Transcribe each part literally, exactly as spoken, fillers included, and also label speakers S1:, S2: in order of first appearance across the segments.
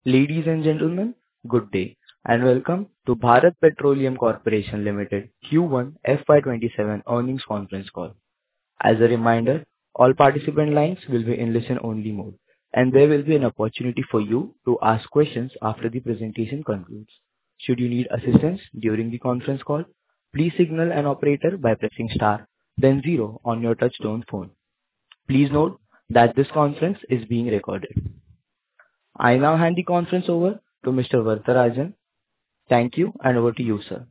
S1: Ladies and gentlemen, good day, and welcome to Bharat Petroleum Corporation Limited Q one F Y twenty-seven earnings conference call. As a reminder, all participant lines will be in listen-only mode, and there will be an opportunity for you to ask questions after the presentation concludes. Should you need assistance during the conference call, please signal an operator by pressing star, then zero on your touchtone phone. Please note that this conference is being recorded. I now hand the conference over to Mister Varatharajan. Thank you, and over to you, sir.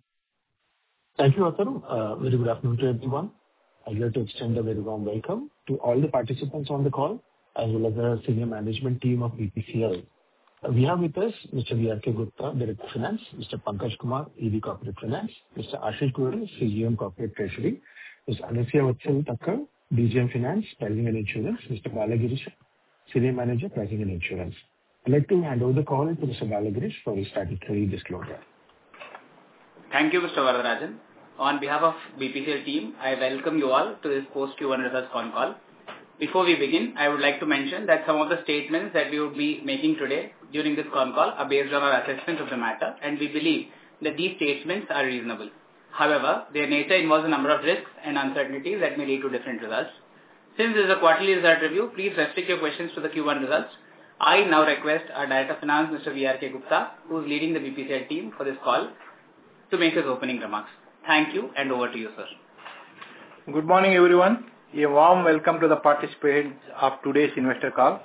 S2: Thank you, Atharu. Uh, Very good afternoon to everyone. I'd like to extend a very warm welcome to all the participants on the call, as well as the senior management team of B P C L. Uh, We have with us Mister V R K Gupta, Director of Finance, Mister Pankaj Kumar, E D Corporate Finance, Mister Ashish Goyal, C G M Corporate Treasury, Miz Anusia Vatsal Thakkar, D G M Finance, Pricing and Insurance, Mister Balagirish, Senior Manager, Pricing and Insurance. I'd like to hand over the call to Mister Balagirish for his statutory disclosure.
S3: Thank you, Mister Varatharajan. On behalf of B P C L team, I welcome you all to this post Q one results con call. Before we begin, I would like to mention that some of the statements that we would be making today during this con call are based on our assessment of the matter, and we believe that these statements are reasonable. However, their nature involves a number of risks and uncertainties that may lead to different results. Since this is a quarterly result review, please restrict your questions to the Q one results. I now request our Director of Finance, Mister V R K Gupta, who is leading the B P C L team for this call, to make his opening remarks. Thank you, and over to you, sir.
S4: Good morning, everyone. A warm welcome to the participants of today's investor call.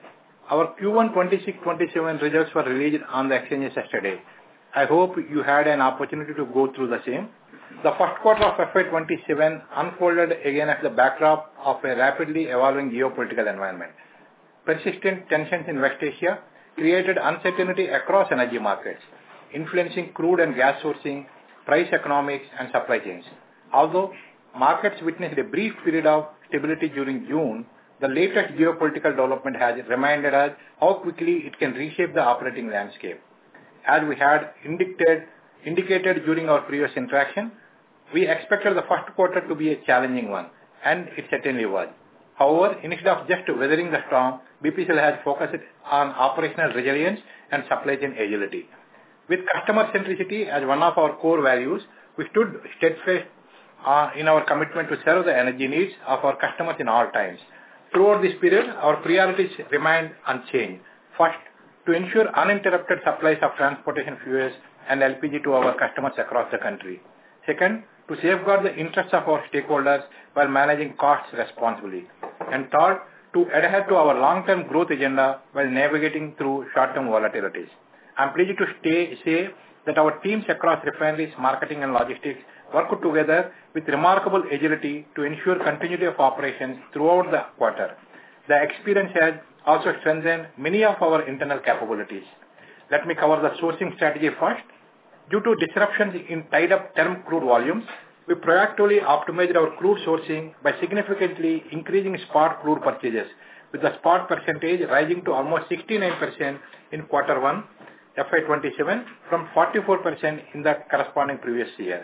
S4: Our Q one twenty-six twenty-seven results were released on the exchanges yesterday. I hope you had an opportunity to go through the same. The first quarter of F Y twenty-seven unfolded again as the backdrop of a rapidly evolving geopolitical environment. Persistent tensions in West Asia created uncertainty across energy markets, influencing crude and gas sourcing, price economics, and supply chains. Although markets witnessed a brief period of stability during June, the latest geopolitical development has reminded us how quickly it can reshape the operating landscape. As we had indicated, indicated during our previous interaction, we expected the first quarter to be a challenging one, and it certainly was. However, instead of just weathering the storm, B P C L has focused on operational resilience and supply chain agility. With customer centricity as one of our core values, we stood steadfast uh, in our commitment to serve the energy needs of our customers in all times. Throughout this period, our priorities remained unchanged. First, to ensure uninterrupted supplies of transportation fuels and L P G to our customers across the country. Second, to safeguard the interests of our stakeholders while managing costs responsibly. And third, to adhere to our long-term growth agenda while navigating through short-term volatilities. I am pleased to stay, say that our teams across refineries, marketing and logistics worked together with remarkable agility to ensure continuity of operations throughout the quarter. The experience has also strengthened many of our internal capabilities. Let me cover the sourcing strategy first. Due to disruptions in tied-up term crude volumes, we proactively optimized our crude sourcing by significantly increasing spot crude purchases, with the spot percentage rising to almost sixty-nine percent in quarter one F Y twenty-seven from forty-four percent in the corresponding previous year.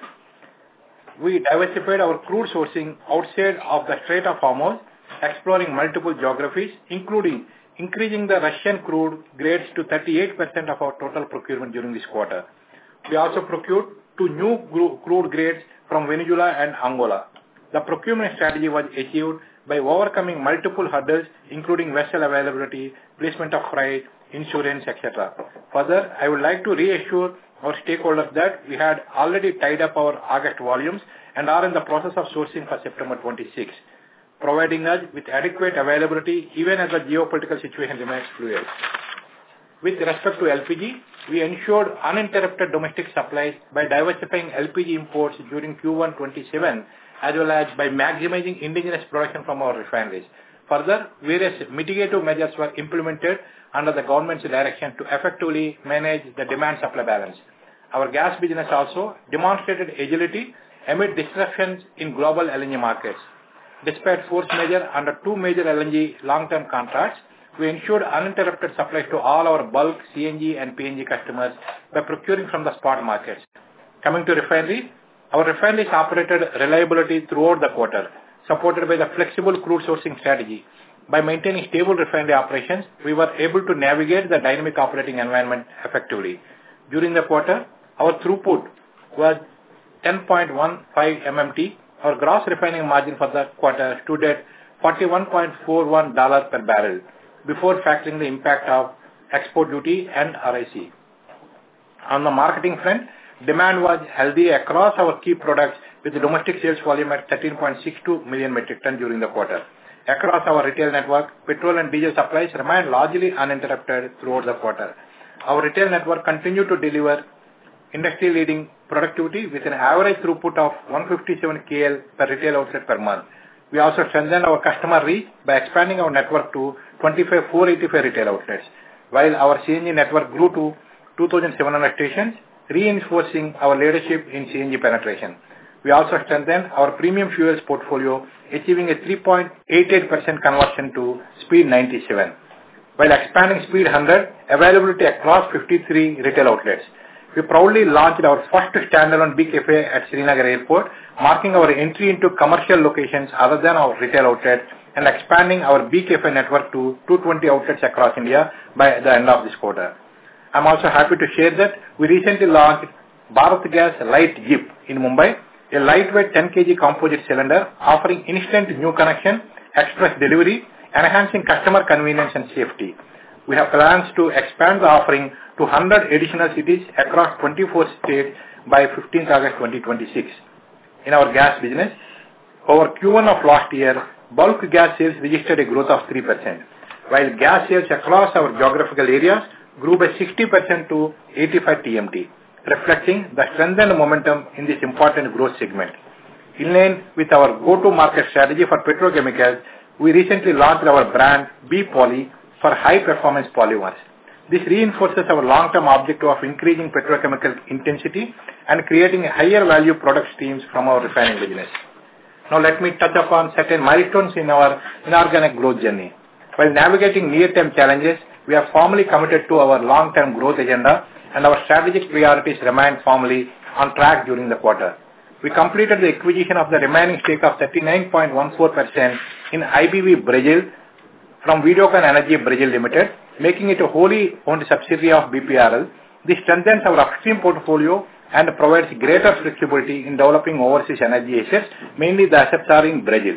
S4: We diversified our crude sourcing outside of the Strait of Hormuz, exploring multiple geographies, including increasing the Russian crude grades to thirty-eight percent of our total procurement during this quarter. We also procured two new crude grades from Venezuela and Angola. The procurement strategy was achieved by overcoming multiple hurdles, including vessel availability, placement of freight, insurance, et cetera. Further, I would like to reassure our stakeholders that we had already tied up our August volumes and are in the process of sourcing for September twenty-sixth, providing us with adequate availability even as the geopolitical situation remains fluid. With respect to L P G, we ensured uninterrupted domestic supplies by diversifying L P G imports during Q one twenty-seven, as well as by maximizing indigenous production from our refineries. Further, various mitigative measures were implemented under the government's direction to effectively manage the demand-supply balance. Our gas business also demonstrated agility amid disruptions in global L N G markets. Despite force majeure under two major L N G long-term contracts, we ensured uninterrupted supplies to all our bulk, C N G and P N G customers by procuring from the spot markets. Coming to refineries, our refineries operated reliability throughout the quarter, supported by the flexible crude sourcing strategy. By maintaining stable refinery operations, we were able to navigate the dynamic operating environment effectively. During the quarter, our throughput was ten point one five million metric tons. Our gross refining margin for the quarter stood at forty-one point four one dollars per barrel before factoring the impact of export duty and R I C. On the marketing front, demand was healthy across our key products with the domestic sales volume at thirteen point six two million metric tons during the quarter. Across our retail network, petrol and diesel supplies remained largely uninterrupted throughout the quarter. Our retail network continued to deliver industry-leading productivity with an average throughput of one hundred fifty-seven kilograms per retail outlet per month. We also strengthened our customer reach by expanding our network to twenty-five four eighty-five retail outlets, while our C N G network grew to two thousand seven hundred stations, reinforcing our leadership in C N G penetration. We also strengthened our premium fuels portfolio, achieving a three point eight eight percent conversion to Speed ninety-seven, while expanding Speed one hundred availability across fifty-three retail outlets. We proudly launched our first standalone B Cafe at Srinagar Airport, marking our entry into commercial locations other than our retail outlets and expanding our B Cafe network to two hundred twenty outlets across India by the end of this quarter. I'm also happy to share that we recently launched Bharat Gas Light Jeep in Mumbai, a lightweight ten kilograms composite cylinder offering instant new connection, express delivery, enhancing customer convenience and safety. We have plans to expand the offering to one hundred additional cities across twenty-four states by fifteenth August twenty twenty-six. In our gas business, over Q one of last year, bulk gas sales registered a growth of three percent, while gas sales across our geographical areas grew by sixty percent to eighty-five T M T, reflecting the strengthened momentum in this important growth segment. In line with our go-to-market strategy for petrochemicals, we recently launched our brand B-Poly for high-performance polymers. This reinforces our long-term objective of increasing petrochemical intensity and creating higher value product streams from our refining business. Now let me touch upon certain milestones in our inorganic growth journey. While navigating near-term challenges, we are firmly committed to our long-term growth agenda and our strategic priorities remain firmly on track during the quarter. We completed the acquisition of the remaining stake of thirty-nine point one four percent in I B V Brazil from Videocon Energy Brazil Limited, making it a wholly owned subsidiary of B P R L. This strengthens our upstream portfolio and provides greater flexibility in developing overseas energy assets, mainly the assets are in Brazil.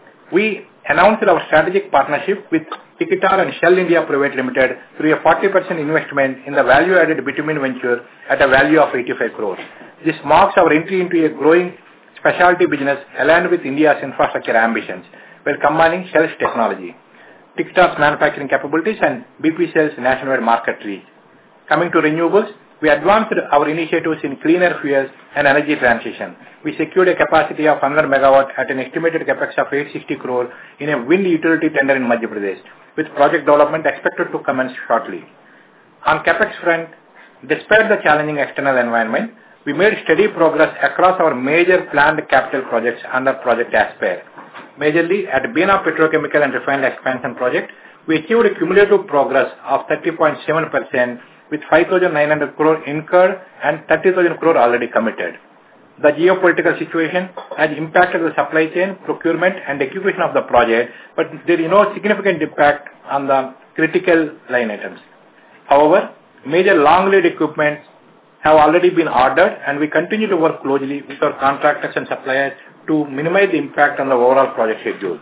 S4: We announced our strategic partnership with Tikitar and Shell India Private Limited through a forty percent investment in the value-added bitumen venture at a value of eighty-five crores. This marks our entry into a growing specialty business aligned with India's infrastructure ambitions, while combining Shell's technology, Tikitar's manufacturing capabilities and B P C L's nationwide market reach. Coming to renewables, we advanced our initiatives in cleaner fuels and energy transition. We secured a capacity of one hundred megawatts at an estimated capex of eight hundred sixty crores in a wind utility tender in Madhya Pradesh, with project development expected to commence shortly. On capex front, despite the challenging external environment, we made steady progress across our major planned capital projects under Project Aspire. Majorly at Bina Petrochemical and Refinery Expansion Project, we achieved a cumulative progress of thirty point seven percent with five thousand nine hundred crores incurred and thirty thousand crores already committed. The geopolitical situation has impacted the supply chain, procurement and execution of the project, but there is no significant impact on the critical line items. However, major long lead equipment have already been ordered and we continue to work closely with our contractors and suppliers to minimize the impact on the overall project schedule.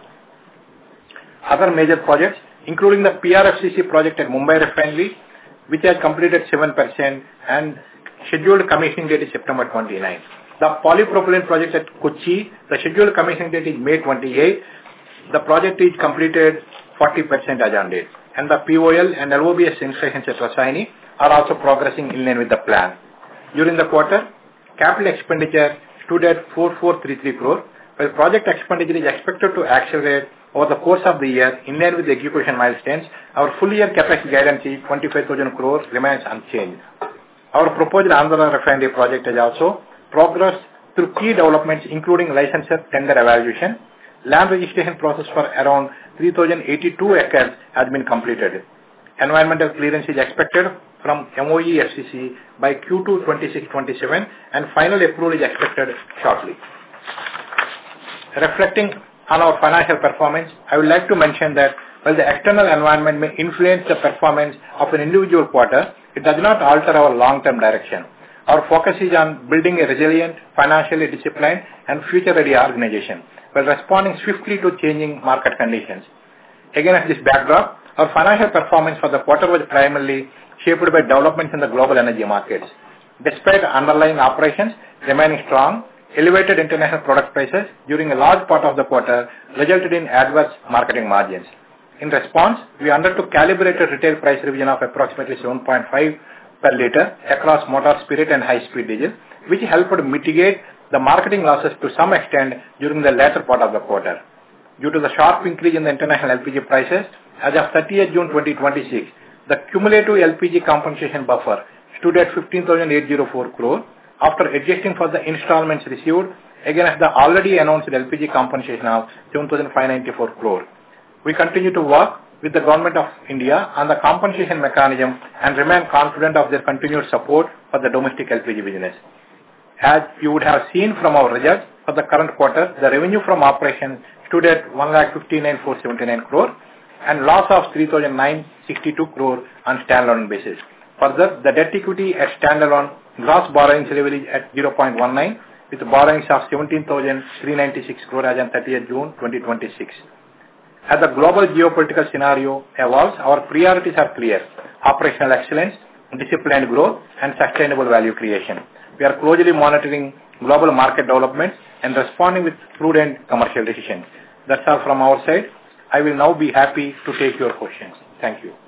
S4: Other major projects, including the P R F C C project at Mumbai Refinery, which has completed seven percent and scheduled commissioning date is September twenty-ninth. The polypropylene project at Kochi, the scheduled commissioning date is May twenty-eighth. The project is completed forty percent as on date. And the P O L and L O B S installations at Rasayani are also progressing in line with the plan. During the quarter, capital expenditure stood at four thousand four hundred thirty-three crores, while project expenditure is expected to accelerate over the course of the year in line with the execution milestones. Our full year capex guidance is twenty-five thousand crores remains unchanged. Our proposed Andhra refinery project has also progressed through key developments including licensor tender evaluation. Land registration process for around three thousand eighty-two acres has been completed. Environmental clearance is expected from M O E F C C by Q two twenty-six twenty-seven and final approval is expected shortly. Reflecting on our financial performance, I would like to mention that While the external environment may influence the performance of an individual quarter, it does not alter our long-term direction. Our focus is on building a resilient, financially disciplined, and future-ready organization while responding swiftly to changing market conditions. Against this backdrop, our financial performance for the quarter was primarily shaped by developments in the global energy markets. Despite underlying operations remaining strong, elevated international product prices during a large part of the quarter resulted in adverse marketing margins. In response, we undertook calibrated retail price revision of approximately seven point five per litre across motor spirit and high-speed diesel, which helped mitigate the marketing losses to some extent during the latter part of the quarter. Due to the sharp increase in the international L P G prices, as of thirtieth June twenty twenty-six, the cumulative L P G compensation buffer stood at fifteen thousand eight hundred four crore after adjusting for the installments received against the already announced L P G compensation of seven thousand five hundred ninety-four crore. We continue to work with the Government of India on the compensation mechanism and remain confident of their continued support for the domestic L P G business. As you would have seen from our results for the current quarter, the revenue from operations stood at one lakh fifty-nine thousand four hundred seventy-nine crore and loss of three thousand nine hundred sixty-two crore on standalone basis. Further, the debt equity at standalone gross borrowings level is at zero point one nine with borrowings of seventeen thousand three hundred ninety-six crore as on thirtieth June twenty twenty-six. As the global geopolitical scenario evolves, our priorities are clear: operational excellence, disciplined growth, and sustainable value creation. We are closely monitoring global market developments and responding with prudent commercial decisions. That's all from our side. I will now be happy to take your questions. Thank you.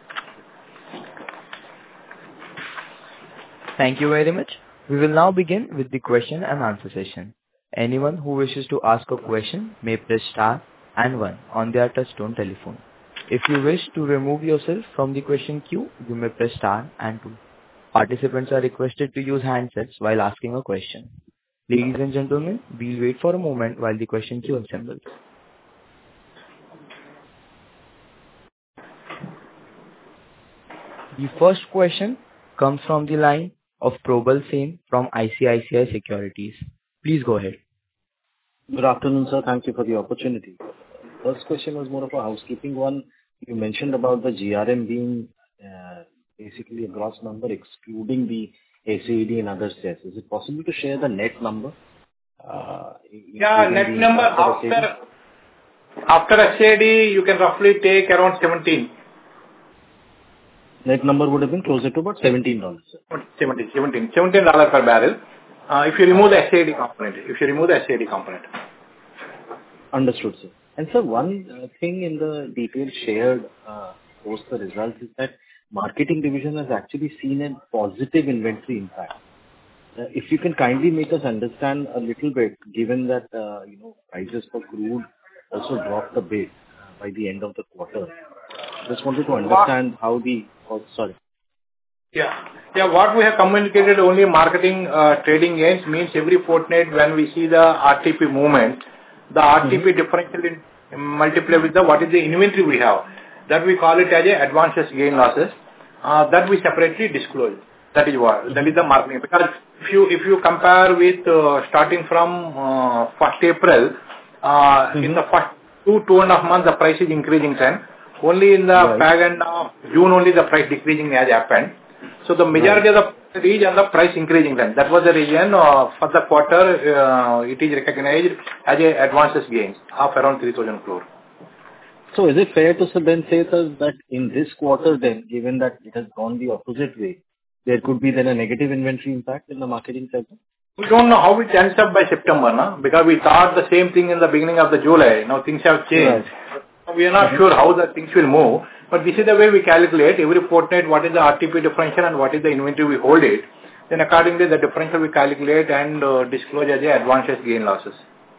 S1: Thank you very much. We will now begin with the question and answer session. Anyone who wishes to ask a question may press star and one on their touchtone telephone. If you wish to remove yourself from the question queue, you may press star and two. Participants are requested to use handsets while asking a question. Ladies and gentlemen, we'll wait for a moment while the question queue assembles. The first question comes from the line of Probal Sen from I C I C I Securities. Please go ahead.
S5: Good afternoon, sir. Thank you for the opportunity. First question was more of a housekeeping one. You mentioned about the G R M being uh, basically a gross number excluding the S A D and other sales. Is it possible to share the net number? Uh,
S4: yeah, net number after, after, after S A D, you can roughly take around seventeen.
S5: Net number would have been closer to about seventeen dollars.
S4: seventeen, seventeen, seventeen dollars per barrel. Uh, if you remove the S A D component, if you remove the S A D component.
S5: Understood, sir. And sir, one uh, thing in the details shared uh, post the results is that marketing division has actually seen a positive inventory impact. Uh, if you can kindly make us understand a little bit, given that uh, you know prices for crude also dropped a bit uh, by the end of the quarter. Just wanted to understand how the oh, sorry.
S4: Yeah, yeah. What we have communicated only marketing uh, trading gains means every fortnight when we see the R T P movement, the R T P mm-hmm. differential in multiply with the what is the inventory we have. That we call it as a advances gain losses. Uh, that we separately disclose. That is what. Mm-hmm. That is the marketing. Because if you if you compare with uh, starting from uh, first April, uh, mm-hmm. in the first two two and a half months the price is increasing trend. Only in the right. back end of June only the price decreasing has happened. So the majority right. of the reach and the price increasing trend. That was the reason uh, for the quarter uh, it is recognized as a advances gains of around three thousand crore.
S5: So is it fair to then say, sir, that in this quarter then, given that it has gone the opposite way, there could be then a negative inventory impact in the marketing segment?
S4: We don't know how it ends up by September, no? Because we thought the same thing in the beginning of the July. Now things have changed. Right. We are not mm-hmm. sure how the things will move. But this is the way we calculate every fortnight what is the R T P differential and what is the inventory we hold it. Then accordingly the differential we calculate and uh, disclose as a advances gain losses.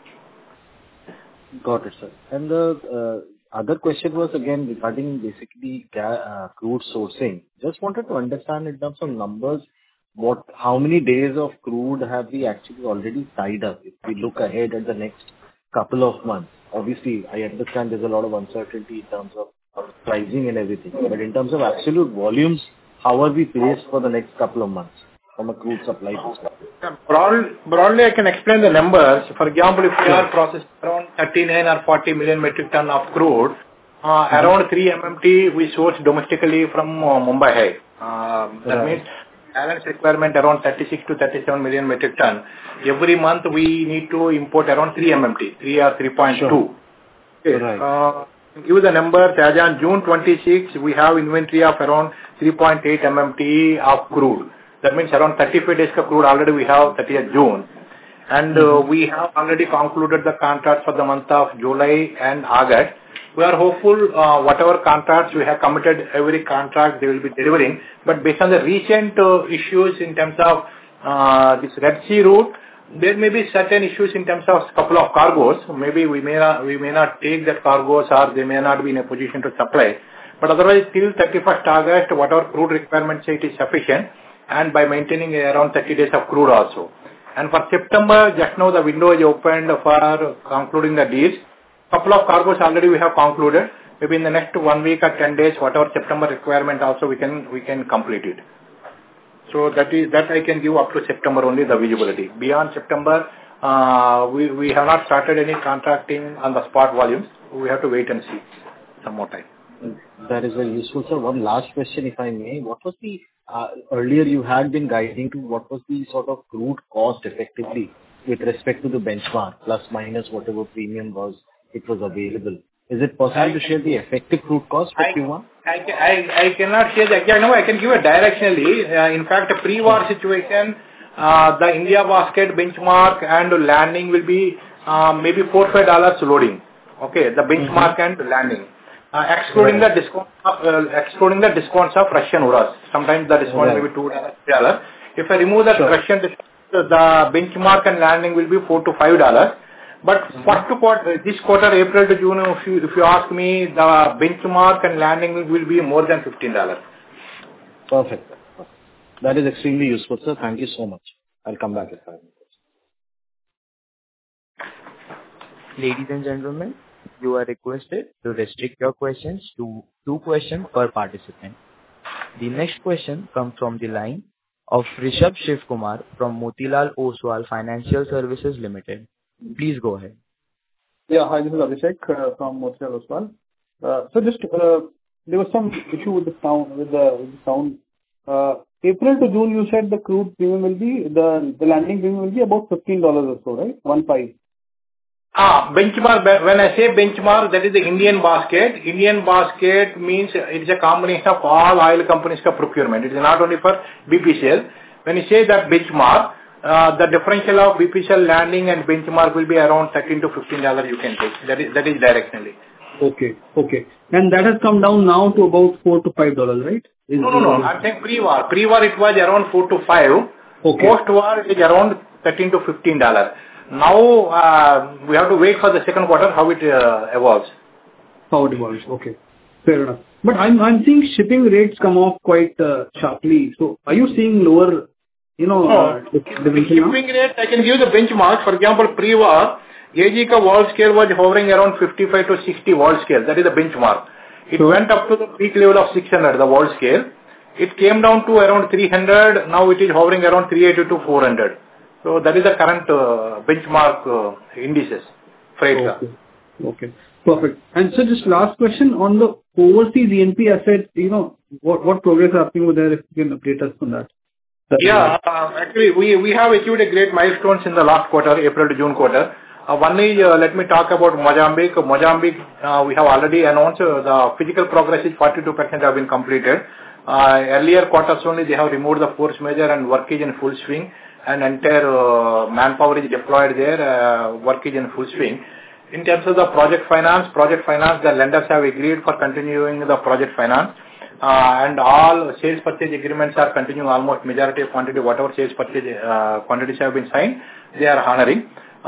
S5: Got it, sir. And the uh, other question was again regarding basically uh, crude sourcing. Just wanted to understand in terms of numbers, what, how many days of crude have we actually already tied up if we look ahead at the next couple of months? Obviously, I understand there's a lot of uncertainty in terms of pricing and everything. But in terms of absolute volumes, how are we placed for the next couple of months from a crude supply perspective?
S4: Broad, broadly, I can explain the numbers. For example, if we are processing around thirty-nine or forty million metric ton of crude, uh, mm-hmm. around three M M T we source domestically from uh, Mumbai High. Uh, that right. means balance requirement around thirty-six to thirty-seven million metric ton. Every month we need to import around three M M T, three or three point two. Sure. Okay. Right. Uh, give the numbers. As on June twenty-sixth, we have inventory of around three point eight M M T of crude. That means around thirty-five days of crude already we have thirtieth June. And mm-hmm. uh, we have already concluded the contracts for the month of July and August. We are hopeful uh, whatever contracts we have committed, every contract they will be delivering. But based on the recent uh, issues in terms of uh, this Red Sea route, there may be certain issues in terms of couple of cargoes. Maybe we may not, we may not take that cargoes, or they may not be in a position to supply. But otherwise, till thirty-first August, whatever crude requirements it is sufficient, and by maintaining around thirty days of crude also. And for September, just now the window is opened for concluding the deals. Couple of cargoes already we have concluded. Maybe in the next one week or ten days, whatever September requirement also we can we can complete it. So that is that I can give up to September only the visibility. Beyond September, uh, we we have not started any contracting on the spot volumes. We have to wait and see some more time.
S5: That is very useful, sir. One last question, if I may. What was the uh, earlier you had been guiding to what was the sort of crude cost effectively with respect to the benchmark plus minus whatever premium was it was available. Is it possible I to share the effective crude cost for
S4: I,
S5: Q one?
S4: I, I, I cannot share the exact number. I can give it directionally. Uh, in fact, a pre-war situation, uh, the India basket benchmark and landing will be uh, maybe four to five dollars loading. Okay, the benchmark mm-hmm. and landing. Uh, excluding right. the discount, of, uh, excluding the discounts of Russian Urals. Sometimes the discount right. may be two dollars, three dollars. If I remove the sure. Russian discount, the benchmark and landing will be four to five dollars. But mm-hmm. first quarter, this quarter, April to June, if you, if you ask me, the benchmark and landing will be more than fifteen dollars.
S5: Perfect. That is extremely useful, sir. Thank you so much. I'll come back if I have any questions.
S1: Ladies and gentlemen, you are requested to restrict your questions to two questions per participant. The next question comes from the line of Rishabh Shivkumar from Motilal Oswal Financial Services Limited. Please go ahead.
S6: Yeah, hi, this is Abhishek uh, from Motilal Oswal. Uh, so just, uh, there was some issue with the sound, with the, with the sound. Uh, April to June, you said the crude premium will be, the, the landing premium will be about fifteen dollars or so, right? One five.
S4: Ah, benchmark, when I say benchmark, that is the Indian basket. Indian basket means it is a combination of all oil companies' procurement. It is not only for B P C L. When you say that benchmark, Uh, the differential of B P C L landing and benchmark will be around thirteen to fifteen dollars you can take. That is, that is directionally.
S6: Okay, okay. And that has come down now to about four to five dollars, right? Is,
S4: no, no, no. I'm saying pre-war. Pre-war it was around four to five.
S6: Okay.
S4: Post-war it is around thirteen to fifteen dollars. Now, uh, we have to wait for the second quarter how it uh, evolves.
S6: How it evolves, okay. Fair enough. But I'm, I'm seeing shipping rates come off quite uh, sharply. So, are you seeing lower You know,
S4: no,
S6: uh, the, the
S4: shipping rate, I can give the benchmark. For example, pre-war, A G K world scale was hovering around fifty-five to sixty world scale. That is the benchmark. It sure. went up to the peak level of six hundred, the world scale. It came down to around three hundred. Now it is hovering around three eighty to four hundred. So that is the current uh, benchmark uh, indices, freight.
S6: Okay. okay. Perfect. And so just last question on the overseas E N P asset, you know, what, what progress are happening with there, if you can update us on that?
S4: Yeah, uh, actually, we we have achieved a great milestones in the last quarter, April to June quarter. Uh, one is, uh, let me talk about Mozambique. Mozambique, uh, we have already announced uh, the physical progress is forty-two percent have been completed. Uh, earlier quarters only they have removed the force majeure and work is in full swing, and entire uh, manpower is deployed there, uh, work is in full swing. In terms of the project finance, project finance, the lenders have agreed for continuing the project finance. Uh, and all sales purchase agreements are continuing, almost majority of quantity, whatever sales purchase uh, quantities have been signed, they are honoring.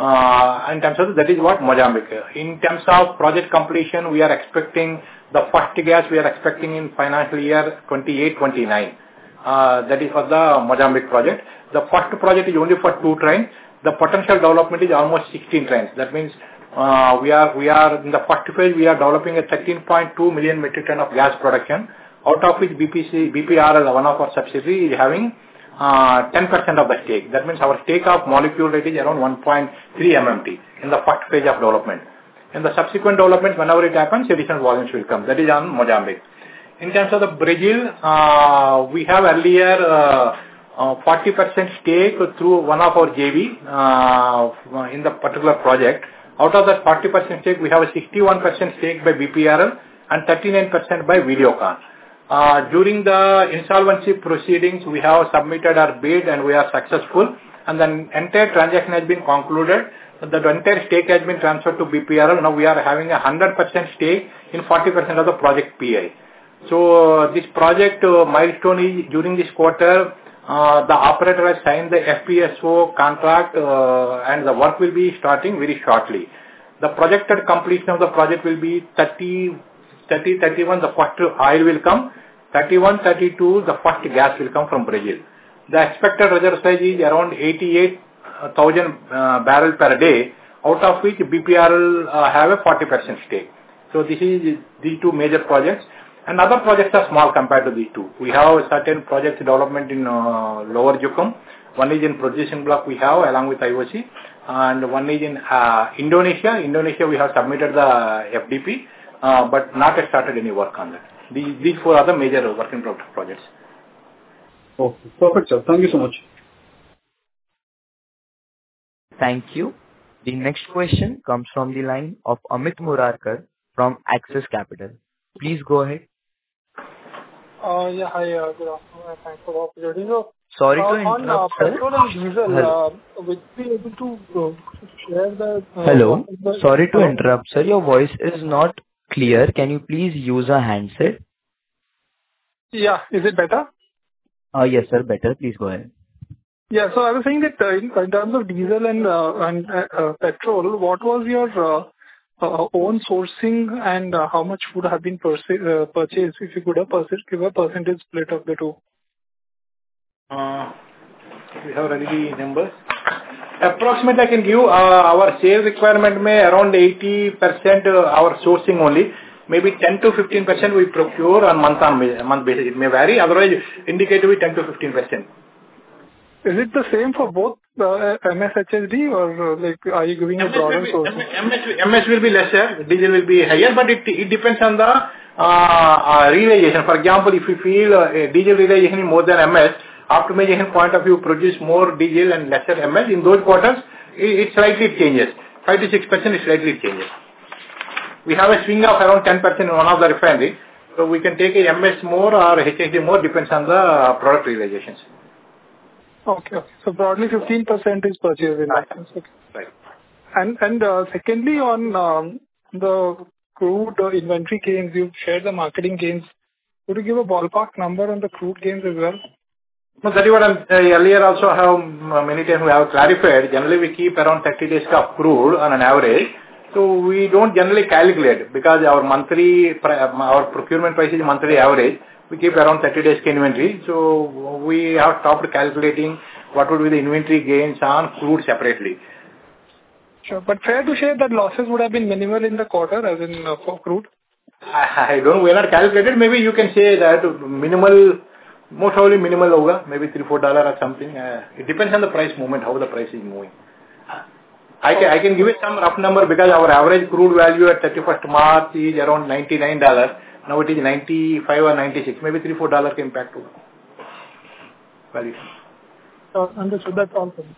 S4: Uh, in terms of, that is what Mozambique. In terms of project completion, we are expecting the first gas we are expecting in financial year twenty-eight twenty-nine. Uh, that is for the Mozambique project. The first project is only for two trains. The potential development is almost sixteen trains. That means uh, we are we are in the first phase we are developing a thirteen point two million metric ton of gas production. Out of which B P C, B P R L, one of our subsidiaries, is having uh, ten percent of the stake. That means our stake of molecule rate is around one point three M M T in the first phase of development. In the subsequent development, whenever it happens, additional volumes will come. That is on Mozambique. In terms of the Brazil, uh, we have earlier uh, uh, forty percent stake through one of our J V uh, in the particular project. Out of that forty percent stake, we have a sixty-one percent stake by B P R L and thirty-nine percent by Videocon. Uh, during the insolvency proceedings, we have submitted our bid and we are successful, and the entire transaction has been concluded. The entire stake has been transferred to B P R L. Now we are having a one hundred percent stake in forty percent of the project P I. So uh, this project uh, milestone is during this quarter, uh, the operator has signed the F P S O contract uh, and the work will be starting very shortly. The projected completion of the project will be thirty, thirty, thirty-one, the first oil will come, thirty-one, thirty-two, the first gas will come from Brazil. The expected reserve size is around eighty-eight thousand uh, barrels per day, out of which B P R L uh, have a forty percent stake. So this is these two major projects. And other projects are small compared to these two. We have certain project development in uh, Lower Jukum. One is in production block we have along with I O C. And one is in uh, Indonesia. Indonesia we have submitted the F D P, uh, but not yet started any work on that. These, these four are the major work in progress projects.
S6: Okay, perfect, sir. Thank you so much.
S1: Thank you. The next question comes from the line of Amit Murarkar from Axis Capital. Please go ahead.
S7: Uh, yeah, hi, uh, good afternoon, and thanks for the opportunity. So,
S1: Sorry
S7: uh,
S1: to interrupt,
S7: on uh,
S1: sir.
S7: petrol and diesel,
S1: Hello.
S7: uh, would you be able to uh, share the... Uh,
S1: Hello.
S7: the
S1: Sorry to
S7: Hello?
S1: interrupt, sir. Your voice is not clear. Can you please use a handset?
S7: Yeah, is it better?
S1: Uh, yes, sir. Better. Please go ahead.
S7: Yeah, so I was saying that uh, in, in terms of diesel and, uh, and uh, uh, petrol, what was your uh, uh, own sourcing and uh, how much would have been purse- uh, purchased, if you could have perc- give a percentage split of the two?
S4: Uh, we have already numbers. Approximately I can give uh, our sales requirement may around eighty percent uh, our sourcing only. Maybe ten to fifteen percent we procure on month on month basis. It may vary. Otherwise, indicatively ten to fifteen percent.
S7: Is it the same for both uh, M S H S D or uh, like are you giving a broader sourcing?
S4: M S, M S will be lesser, diesel will be higher, but it it depends on the uh, uh, realization. For example, if you feel uh, diesel realization is more than M S, optimization point of view produce more diesel and lesser M S, in those quarters it, it slightly changes. five to six percent it slightly changes. We have a swing of around ten percent in one of the refinery, so we can take a M S more or H S D more, depends on the uh, product realizations.
S7: Okay. Okay. So broadly fifteen percent is purchased in that sense. Okay.
S4: Right.
S7: And and uh, secondly, on um, the crude uh, inventory gains, you shared the marketing gains. Could you give a ballpark number on the crude gains as well?
S4: No, that is what I'm, uh, earlier also have uh, many times we have clarified. Generally we keep around thirty days of crude on an average. So we don't generally calculate because our monthly, our procurement price is monthly average. We keep around thirty days inventory. So we have stopped calculating what would be the inventory gains on crude separately.
S7: Sure. But fair to say that losses would have been minimal in the quarter as in uh, for crude?
S4: I, I don't know. We are not calculated. Maybe you can say that minimal, most probably minimal hoga, maybe three, four dollar or something. Uh, it depends on the price movement, how the price is moving. I can, I can give it some rough number because our average crude value at thirty-first March is around ninety-nine dollars. Now it is ninety-five or ninety-six. Maybe three, four dollars impact to value.
S7: Uh, understood. That's all for me.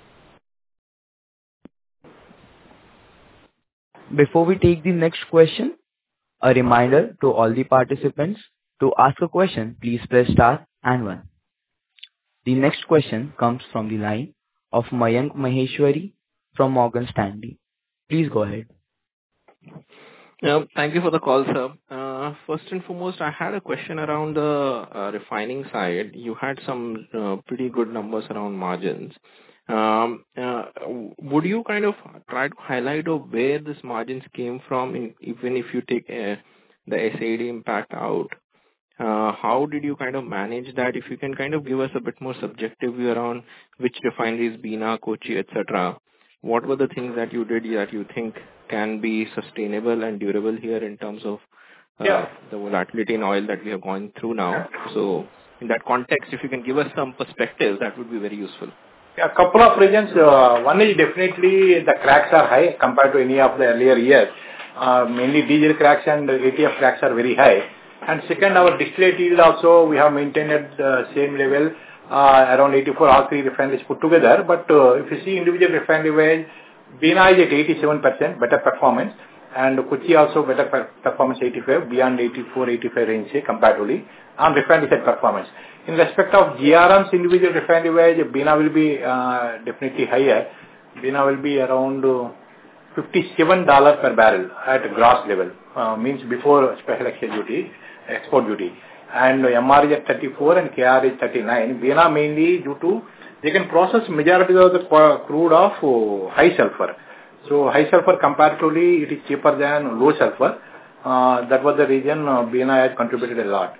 S1: Before we take the next question, a reminder to all the participants to ask a question, please press star and one. The next question comes from the line of Mayank Maheshwari from Morgan Stanley. Please go ahead.
S8: Yeah, thank you for the call, sir. Uh, first and foremost, I had a question around the uh, refining side. You had some uh, pretty good numbers around margins. Um, uh, would you kind of try to highlight of where this margins came from, in, even if you take uh, the S A D impact out? Uh, how did you kind of manage that? If you can kind of give us a bit more subjective view around which refineries, Bina, Kochi, et cetera. What were the things that you did that you think can be sustainable and durable here in terms of uh,
S4: Yeah.
S8: the volatility in oil that we have gone through now? So in that context, if you can give us some perspective, that would be very useful.
S4: A couple of reasons. Uh, one is definitely the cracks are high compared to any of the earlier years. Uh, mainly diesel cracks and A T F cracks are very high. And second, our distillate yield also, we have maintained at the same level, uh, around eighty-four, all three refineries put together. But uh, if you see individual refinery wise, Bina is at eighty-seven percent, better performance. And Kochi also better per performance, eighty-five, beyond eighty-four, eighty-five range say, comparatively, on refinery side performance. In respect of G R Ms, individual refinery wise, Bina will be uh, definitely higher. Bina will be around uh, fifty-seven dollars per barrel at gross level, uh, means before special excise duty, export duty. And M R is at thirty-four and K R is thirty-nine. Bina mainly due to, they can process majority of the crude of uh, high sulfur. So high sulfur comparatively it is cheaper than low sulfur. Uh, that was the reason uh, Bina has contributed a lot.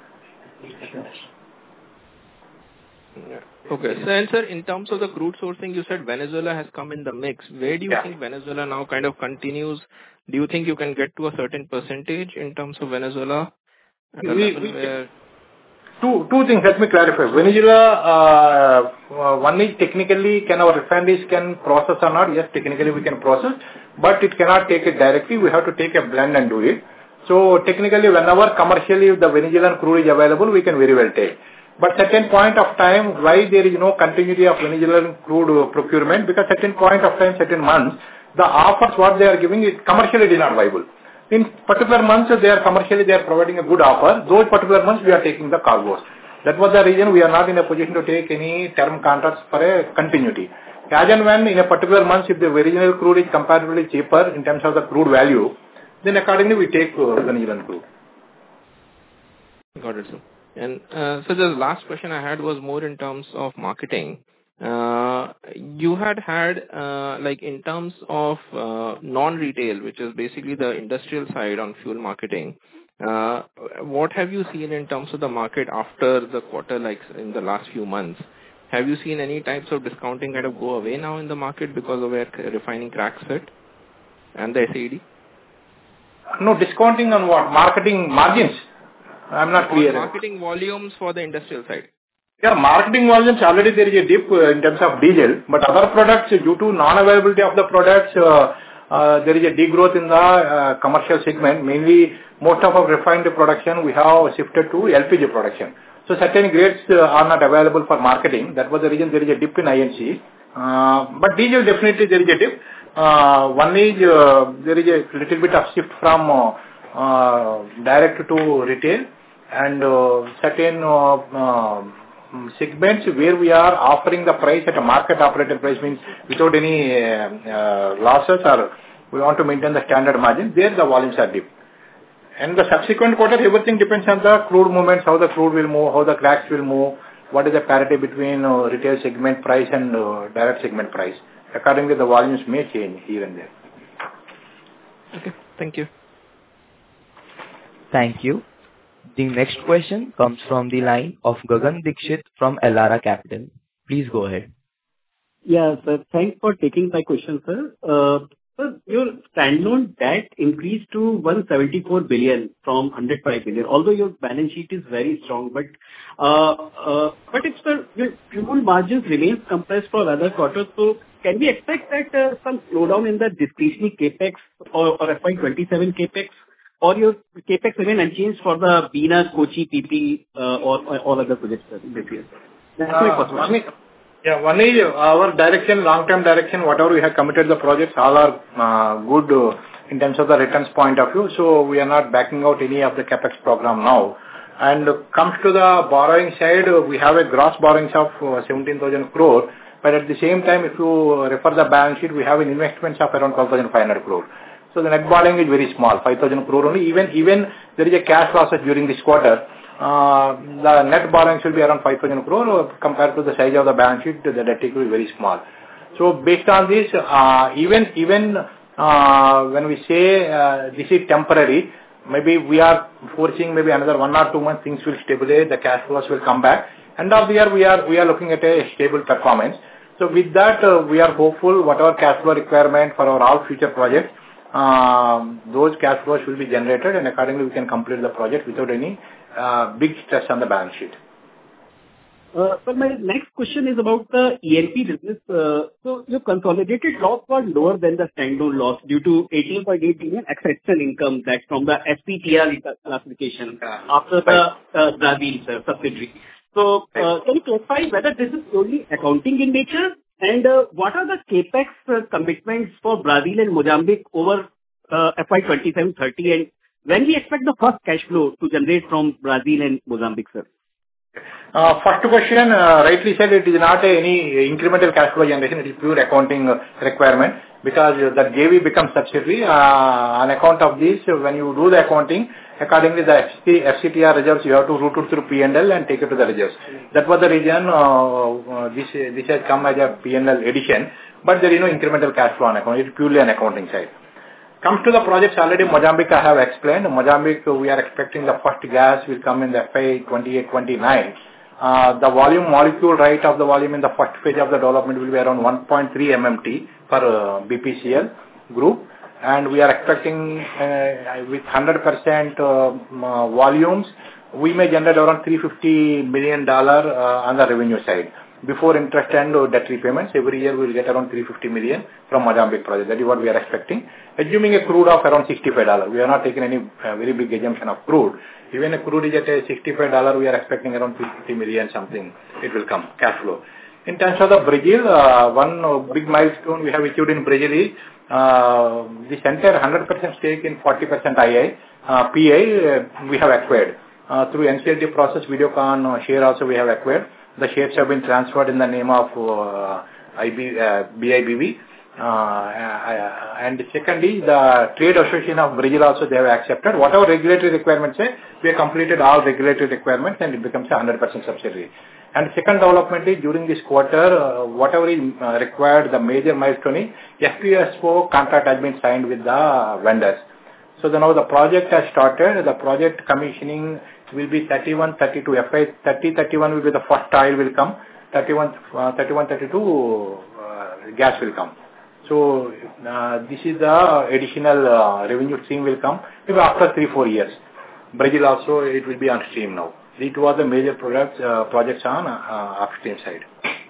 S8: Okay. So, and sir, in terms of the crude sourcing, you said Venezuela has come in the mix. Where do you yeah. think Venezuela now kind of continues? Do you think you can get to a certain percentage in terms of Venezuela?
S4: We, we, where... Two two things. Let me clarify. Venezuela, uh, uh, one is technically, can our refineries can process or not? Yes, technically we can process, but it cannot take it directly. We have to take a blend and do it. So technically, whenever commercially the Venezuelan crude is available, we can very well take. But certain point of time, why there is no continuity of Venezuelan crude procurement? Because certain point of time, certain months, the offers what they are giving is commercially is not viable. In particular months, they are commercially, they are providing a good offer. Those particular months, we are taking the cargoes. That was the reason we are not in a position to take any term contracts for a continuity. As and when in a particular month, if the Venezuelan crude is comparatively cheaper in terms of the crude value, then accordingly we take uh, Venezuelan crude.
S8: Got it, sir. And uh, so the last question I had was more in terms of marketing. Uh, you had had, uh, like in terms of uh, non-retail, which is basically the industrial side on fuel marketing, uh, what have you seen in terms of the market after the quarter, like in the last few months? Have you seen any types of discounting kind of go away now in the market because of where refining cracks sit and the S A E D?
S4: No, discounting on what? Marketing margins? I'm not clear.
S8: Marketing volumes for the industrial side.
S4: Yeah, marketing volumes, already there is a dip uh, in terms of diesel, but other products, due to non-availability of the products, uh, uh, there is a degrowth in the uh, commercial segment. Mainly, most of our refined production, we have shifted to L P G production. So, certain grades uh, are not available for marketing. That was the reason there is a dip in I N C. Uh, but diesel, definitely there is a dip. Uh, one is, uh, there is a little bit of shift from uh, uh, direct to retail, and uh, certain uh, uh, segments where we are offering the price at a market operated price, means without any uh, uh, losses, or we want to maintain the standard margin, there the volumes are deep. And the subsequent quarter, everything depends on the crude movements, how the crude will move, how the cracks will move, what is the parity between uh, retail segment price and uh, direct segment price. Accordingly, the volumes may change here and there.
S8: Okay, thank you.
S1: Thank you. The next question comes from the line of Gagan Dixit from Elara Capital. Please go ahead.
S9: Yeah, sir. Thanks for taking my question, sir. Uh, sir, your standalone debt increased to one hundred seventy-four billion from one hundred five billion. Although your balance sheet is very strong, but uh, uh, but if sir, your fuel margins remain compressed for other quarters, so can we expect that uh, some slowdown in the discretionary capex or, or F Y twenty-seven capex? Or your capex remain unchanged for the Bina, Kochi, P P, uh, or, or all other projects this year? That's
S4: uh,
S9: my first one.
S4: One is, yeah, one is our direction, long-term direction, whatever we have committed the projects, all are uh, good uh, in terms of the returns point of view. So we are not backing out any of the capex program now. And uh, comes to the borrowing side, uh, we have a gross borrowings of uh, seventeen thousand crore. But at the same time, if you refer the balance sheet, we have an investments of around twelve thousand five hundred crore. So the net borrowing is very small, five thousand crore only. Even even there is a cash losses during this quarter. Uh, the net borrowings will be around five thousand crore compared to the size of the balance sheet. The debt equity is very small. So based on this, uh, even even uh, when we say uh, this is temporary, maybe we are foreseeing maybe another one or two months things will stabilize. The cash flows will come back. End of the year we are we are looking at a stable performance. So with that, uh, we are hopeful whatever cash flow requirement for our all future projects. Um, those cash flows will be generated, and accordingly we can complete the project without any uh, big stress on the balance sheet.
S9: Uh, Sir, my next question is about the E N P business. Uh, So your consolidated loss was lower than the standalone loss due to eighteen point eight billion exceptional income that from the S P T R classification after the uh, Brazil uh, subsidiary. So, uh, can you clarify whether this is purely accounting in nature? And uh, what are the CapEx uh, commitments for Brazil and Mozambique over uh, F Y twenty-seven thirty, and when we expect the first cash flow to generate from Brazil and Mozambique, sir?
S4: Uh, First question, uh, rightly said, it is not a- any incremental cash flow generation. It is pure accounting uh, requirement because uh, the J V becomes subsidiary. uh, On account of this, uh, when you do the accounting, accordingly the F C F C T R reserves, you have to route it through P and L and take it to the reserves. That was the reason uh, uh, this this has come as a P and L addition, but there is no incremental cash flow on account. It is purely an accounting side. Comes to the projects, already Mozambique I have explained. Mozambique, uh, we are expecting the first gas will come in the F Y twenty-eight twenty-nine. Uh, the volume, molecule right of the volume in the first phase of the development will be around one point three M M T for uh, B P C L group, and we are expecting uh, with one hundred percent uh, uh, volumes, we may generate around three hundred fifty million dollars uh, on the revenue side. Before interest and uh, debt repayments, every year we will get around three hundred fifty million from Mozambique project. That is what we are expecting. Assuming a crude of around sixty-five dollars. We are not taking any uh, very big assumption of crude. Even a crude is at a sixty-five dollars, we are expecting around three hundred fifty million something. It will come, cash flow. In terms of the Brazil, uh, one uh, big milestone we have achieved in Brazil is uh, this entire one hundred percent stake in forty percent I I, uh, P I, uh, we have acquired. Uh, through N C L T process, Videocon uh, share also we have acquired. The shares have been transferred in the name of uh, I B, uh, B I B V. Uh, uh, and secondly, the Trade Association of Brazil also they have accepted. Whatever regulatory requirements say, we have completed all regulatory requirements and it becomes a one hundred percent subsidiary. And second development is during this quarter, uh, whatever is uh, required, the major milestone is F P S O contract has been signed with the vendors. So the, now the project has started. The project commissioning will be thirty-one thirty-two. F Y thirty thirty-one will be the first oil will come. thirty-one thirty-two uh, gas will come. So uh, this is the additional uh, revenue stream will come maybe after three four years. Brazil also it will be on stream now. These two are the major products uh, projects on uh, upstream side.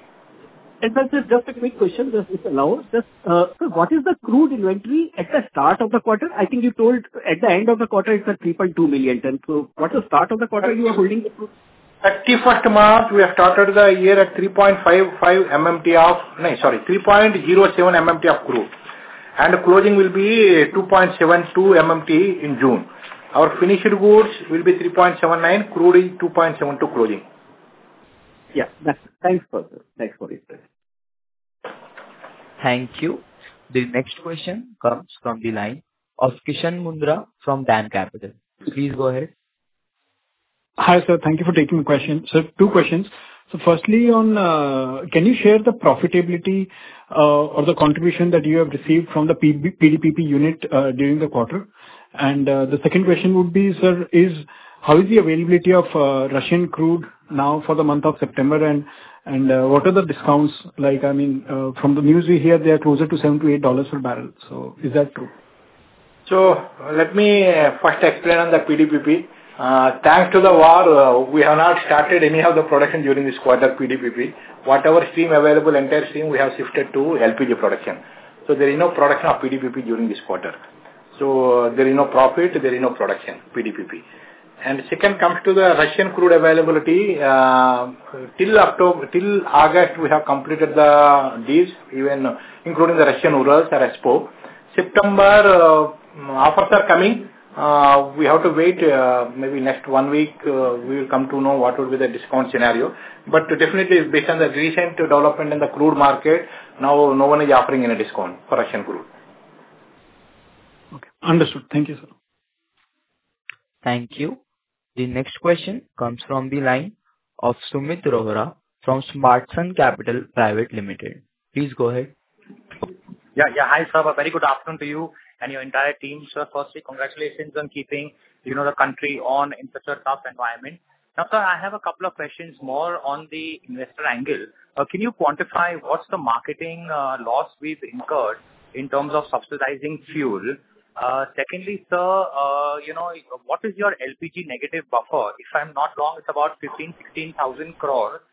S9: And sir, just just a quick question, just if allowed. Just, uh, sir, what is the crude inventory at the start of the quarter? I think you told at the end of the quarter it's at three point two million tons. So what's the start of the quarter you are holding the crude?
S4: thirty-first March, we have started the year at three point five five M M T of, no, sorry, three point zero seven M M T of crude. And closing will be two point seven two M M T in June. Our finished goods will be three point seven nine, crude is two point seven two closing.
S9: Yeah, that's, thanks for this. Thanks for it.
S1: Thank you. The next question comes from the line of Kishan Mundra from DAM Capital. Please go ahead.
S6: Hi, sir. Thank you for taking the question. So two questions. So firstly, on, uh, can you share the profitability uh, or the contribution that you have received from the P D P P unit uh, during the quarter? And uh, the second question would be, sir, is how is the availability of uh, Russian crude now for the month of September, and and uh, what are the discounts like? I mean, uh, from the news we hear they are closer to seven to eight dollars per barrel. So is that true?
S4: So uh, let me uh, first explain on the P D P P. Uh, thanks to the war, uh, we have not started any of the production during this quarter P D P P. Whatever stream available, entire stream, we have shifted to L P G production. So there is no production of P D P P during this quarter. So uh, there is no profit, there is no production, P D P P. And second comes to the Russian crude availability. Uh, till October, till August, we have completed the deals, even uh, including the Russian Urals or Expo. September, uh, offers are coming. Uh, we have to wait, uh, maybe next one week, uh, we will come to know what will be the discount scenario. But definitely, based on the recent development in the crude market, now no one is offering any discount for Russian crude.
S6: Okay, understood. Thank you, sir.
S1: Thank you. The next question comes from the line of Sumit Rohra from Smartsun Capital Private Limited. Please go ahead.
S10: Yeah, yeah. Hi, sir. A very good afternoon to you and your entire team, sir. Firstly, congratulations on keeping, you know, the country on in such a tough environment. Now, sir, I have a couple of questions more on the investor angle. Uh, can you quantify what's the marketing uh, loss we've incurred in terms of subsidizing fuel? Uh, secondly, sir, uh, you know, what is your L P G negative buffer? If I'm not wrong, it's about fifteen, sixteen thousand crore.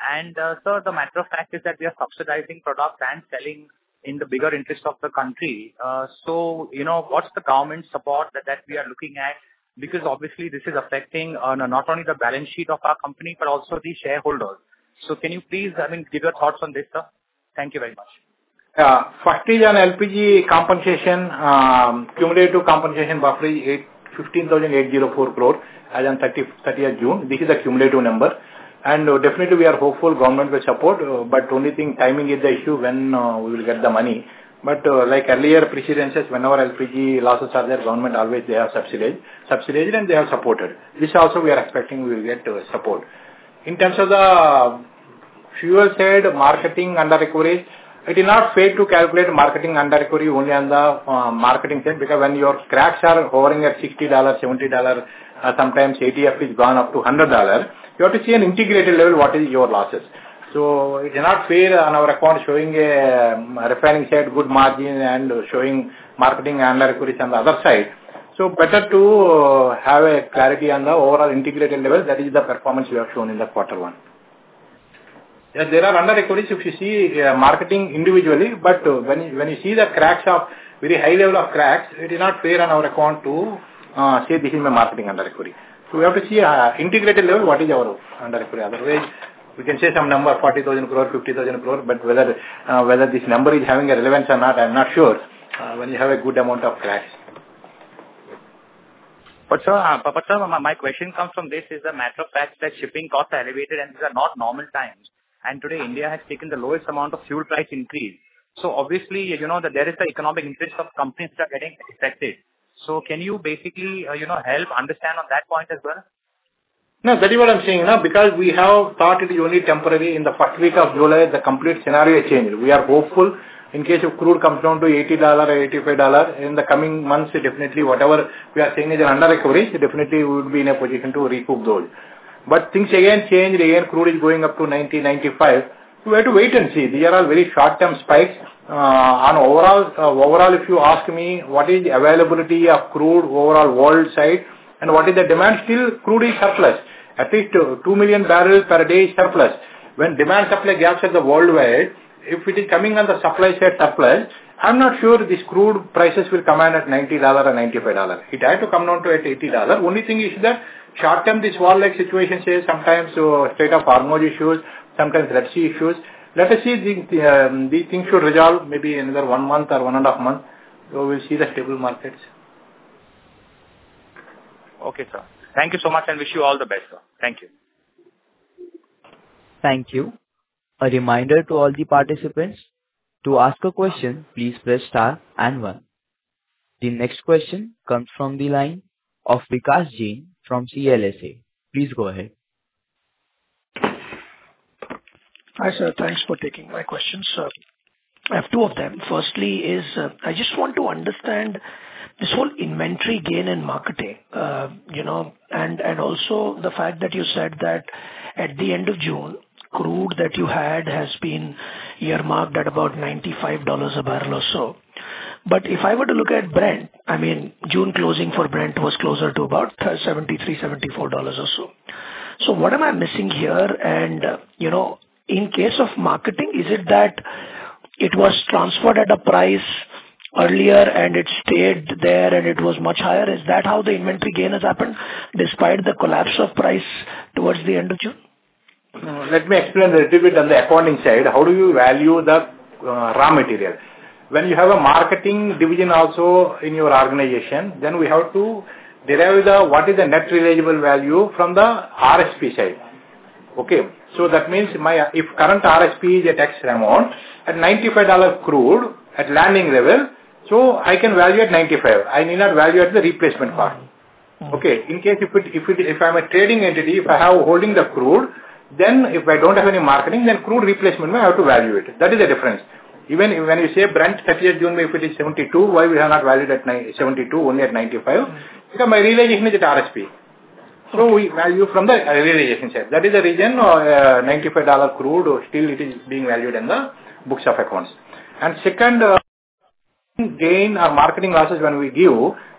S10: And, uh, sir, the matter of fact is that we are subsidizing products and selling in the bigger interest of the country. Uh, so, you know, what's the government support that, that we are looking at? Because obviously this is affecting uh, not only the balance sheet of our company, but also the shareholders. So can you please, I mean, give your thoughts on this, sir? Thank you very much.
S4: Uh, first is on L P G compensation, um, cumulative compensation buffer is fifteen thousand eight hundred four crore as on thirtieth June. This is the cumulative number. And uh, definitely we are hopeful government will support, uh, but only thing timing is the issue when uh, we will get the money. But uh, like earlier precedences, whenever L P G losses are there, government always they have subsidized, subsidized and they have supported. This also we are expecting we will get uh, support. In terms of the fuel side, marketing under recovery, it is not fair to calculate marketing under recovery only on the uh, marketing side, because when your cracks are hovering at sixty dollars, seventy dollars, uh, sometimes A T F is gone up to one hundred dollars, you have to see an integrated level what is your losses. So it is not fair on our account showing a um, refining side good margin and showing marketing under recovery on the other side. So better to uh, have a clarity on the overall integrated level. That is the performance we have shown in the quarter one. Yes, there are under recoveries if you see uh, marketing individually, but uh, when you, when you see the cracks of very high level of cracks, it is not fair on our account to uh, say this is my marketing under recovery. So we have to see uh, integrated level what is our under recovery. Otherwise, we can say some number forty thousand crore, fifty thousand crore, but whether uh, whether this number is having a relevance or not, I am not sure. Uh, when you have a good amount of cracks.
S10: But sir, uh, but sir, my, my question comes from this: is the matter of fact that shipping costs are elevated and these are not normal times. And today India has taken the lowest amount of fuel price increase. So obviously, you know, that there is the economic interest of companies that are getting affected. So can you basically, uh, you know, help understand on that point as well?
S4: No, that is what I'm saying, no? Because we have thought it is only temporary. In the first week of July, the complete scenario changed. We are hopeful in case if crude comes down to eighty dollars or eighty-five dollars, in the coming months, definitely whatever we are saying is an under recovery, definitely we would be in a position to recoup those. But things again changed, again crude is going up to ninety, ninety-five. So we have to wait and see. These are all very short-term spikes. Uh, on overall, uh, overall, if you ask me what is the availability of crude overall world side and what is the demand, still crude is surplus. At least uh, two million barrels per day is surplus. When demand supply gaps at the worldwide, if it is coming on the supply side surplus, I'm not sure this crude prices will come in at ninety dollars or ninety-five dollars. It had to come down to at eighty dollars. Only thing is that short term this war-like situation says sometimes uh, Strait of Hormuz issues, sometimes Red Sea issues. Let us see the, the, um, these things should resolve maybe another one month or one and a half month. So we'll see the stable markets.
S10: Okay, sir. Thank you so much and wish you all the best, sir. Thank you.
S1: Thank you. A reminder to all the participants, to ask a question, please press star and one. The next question comes from the line of Vikas Jain from C L S A. Please go ahead.
S11: Hi, sir. Thanks for taking my questions. Uh, I have two of them. Firstly is, uh, I just want to understand this whole inventory gain in marketing, uh, you know, and, and also the fact that you said that at the end of June, crude that you had has been earmarked at about ninety-five dollars a barrel or so. But if I were to look at Brent, I mean, June closing for Brent was closer to about seventy-three, seventy-four dollars or so. So what am I missing here? And, uh, you know, in case of marketing, is it that it was transferred at a price earlier and it stayed there and it was much higher? Is that how the inventory gain has happened despite the collapse of price towards the end of June?
S4: Uh, let me explain a little bit on the accounting side. How do you value the uh, raw material? When you have a marketing division also in your organization, then we have to derive the what is the net realizable value from the R S P side. Okay, so that means my if current R S P is at X amount at ninety-five dollars crude at landing level, so I can value at ninety-five. I need not value at the replacement cost. Okay, in case if it if it if I am a trading entity, if I have holding the crude, then if I don't have any marketing, then crude replacement I have to value it. That is the difference. Even when you say Brent thirtieth June, if it is seventy-two, why we have not valued at seventy-two, only at ninety-five? Because my realization is at R S P. So we value from the realization side. That is the reason uh, ninety-five dollars crude, still it is being valued in the books of accounts. And second, uh, gain or marketing losses when we give,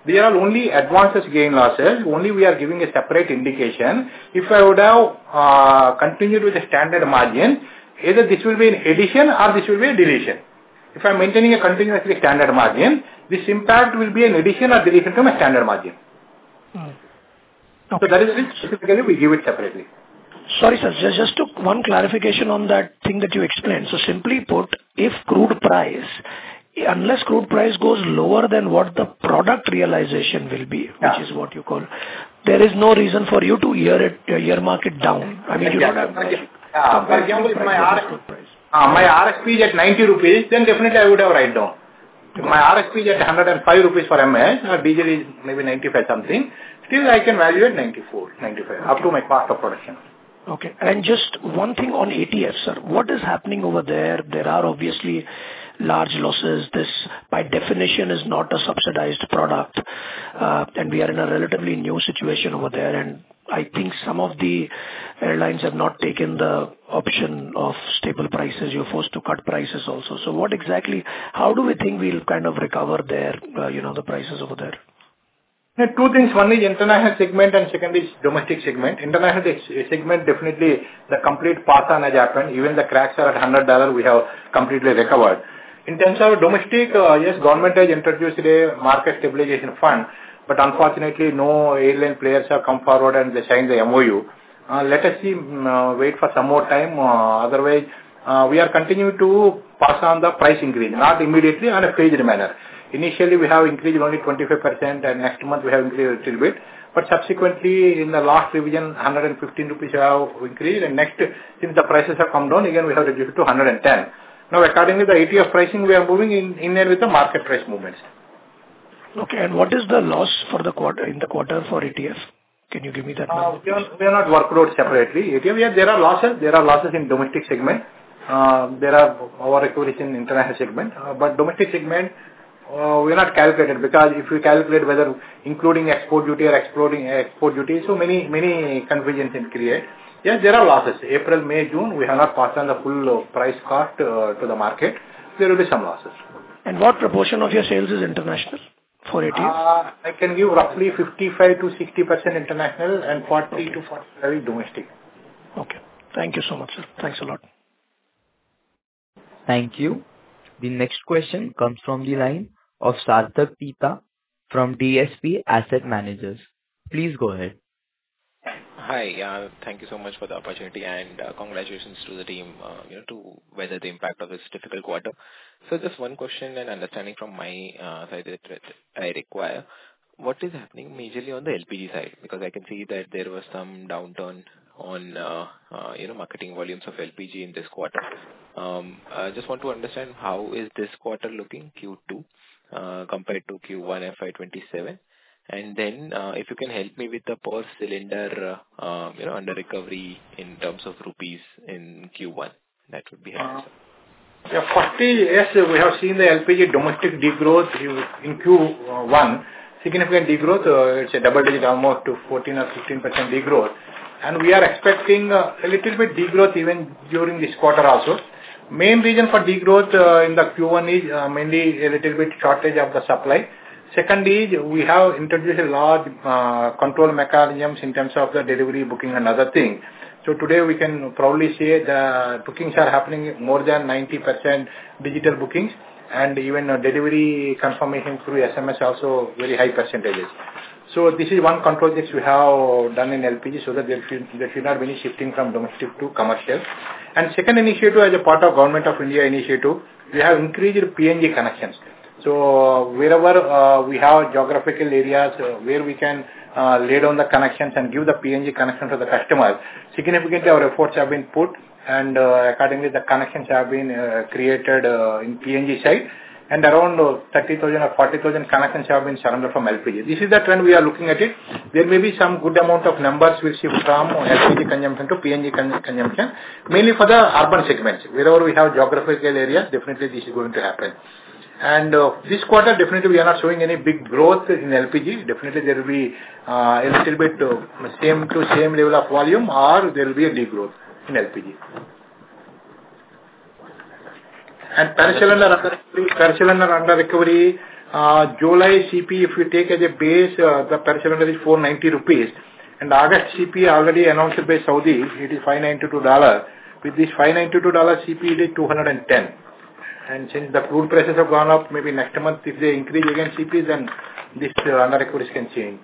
S4: These are only advances gain losses. Only we are giving a separate indication. If I would have uh, continued with the standard margin, either this will be an addition or this will be a deletion. If I am maintaining a continuously standard margin, this impact will be an addition or deletion to my standard margin.
S11: Hmm.
S4: Okay. So that is it. Specifically, we give it separately.
S11: Sorry, sir. Just, just to one clarification on that thing that you explained. So simply put, if crude price, unless crude price goes lower than what the product realization will be,
S4: yeah.
S11: which is what you call, there is no reason for you to year it, earmark it down. I mean, you
S4: yeah.
S11: don't have.
S4: Uh, for example, if my R, uh, my R S P is at ninety rupees, then definitely I would have write down. If my R S P is at one hundred five rupees for M S, or diesel is maybe ninety-five something, still I can value at ninety-four, ninety-five, okay. up to my cost of production.
S11: Okay. And just one thing on A T F, sir. What is happening over there? There are obviously large losses. This, by definition, is not a subsidized product. Uh, and we are in a relatively new situation over there. And I think some of the airlines have not taken the option of stable prices. You're forced to cut prices also. So what exactly, how do we think we'll kind of recover there, uh, you know, the prices over there?
S4: Now, two things. One is international segment and second is domestic segment. International segment, definitely the complete pass on has happened. Even the cracks are at one hundred dollars, we have completely recovered. In terms of domestic, uh, yes, government has introduced a market stabilization fund, but unfortunately no airline players have come forward and they signed the M O U. Uh, let us see, uh, wait for some more time. Uh, otherwise, uh, we are continuing to pass on the price increase, not immediately, on a phased manner. Initially, we have increased only twenty-five percent and next month we have increased a little bit. But subsequently, in the last revision, one hundred fifteen rupees we have increased, and next, since the prices have come down, again we have reduced to one hundred ten. Now, accordingly, the A T F pricing, we are moving in, in line with the market price movements.
S11: Okay, and what is the loss for the quarter, in the quarter for A T F? Can you give me that
S4: uh,
S11: number?
S4: We are, we are not worked out separately. A T F, yeah, there are losses. There are losses in domestic segment. Uh, there are our recoveries in international segment. Uh, but domestic segment, Uh, we are not calculated, because if we calculate whether including export duty or excluding export duty, so many many confusions it create. Yes, there are losses. April, May, June, we have not passed on the full uh, price cost uh, to the market. There will be some losses.
S11: And what proportion of your sales is international for A T F?
S4: Uh, I can give roughly fifty-five to sixty percent international and forty okay. to forty-five domestic.
S11: Okay. Thank you so much, sir. Thanks a lot.
S1: Thank you. The next question comes from the line of Sarthak Pita from D S P Asset Managers. Please go ahead.
S8: Hi, uh, thank you so much for the opportunity, and uh, congratulations to the team, uh, you know, to weather the impact of this difficult quarter. So just one question and understanding from my uh, side that I require. What is happening majorly on the L P G side? Because I can see that there was some downturn on, uh, uh, you know, marketing volumes of L P G in this quarter. Um, I just want to understand how is this quarter looking, Q two, uh, compared to Q one F Y twenty-seven? And then, uh, if you can help me with the per cylinder, uh, uh, you know, under recovery in terms of rupees in Q one, that would be helpful.
S4: Uh, yeah, forty, yes, we have seen the L P G domestic degrowth in Q one, significant degrowth. Uh, it's a double digit, almost to fourteen or fifteen percent degrowth. And we are expecting uh, a little bit degrowth even during this quarter also. Main reason for degrowth uh, in the Q one is uh, mainly a little bit shortage of the supply. Second is we have introduced a large uh, control mechanisms in terms of the delivery, booking and other things. So today we can proudly say the bookings are happening more than ninety percent digital bookings, and even uh, delivery confirmation through S M S also very high percentages. So this is one control that we have done in L P G, so that there should, there should not be any shifting from domestic to commercial. And second initiative, as a part of Government of India initiative, we have increased P N G connections. So wherever uh, we have geographical areas uh, where we can uh, lay down the connections and give the P N G connection to the customers, significantly our efforts have been put, and uh, accordingly the connections have been uh, created uh, in P N G side, and around uh, thirty thousand or forty thousand connections have been surrendered from L P G. This is the trend we are looking at it. There may be some good amount of numbers will shift from L P G consumption to P N G con consumption, mainly for the urban segments. Wherever we have geographical areas, definitely this is going to happen. And uh, this quarter, definitely we are not showing any big growth in L P G. Definitely there will be uh, a little bit uh, same to same level of volume, or there will be a degrowth in L P G. And per cylinder under, per cylinder under recovery, Uh, July C P, if you take as a base, uh, the per cylinder is four ninety rupees. And August C P already announced by Saudi, it is five ninety-two dollars. With this five ninety-two dollars C P, it is two hundred ten. And since the crude prices have gone up, maybe next month if they increase again C P, then this uh, under recoveries can change.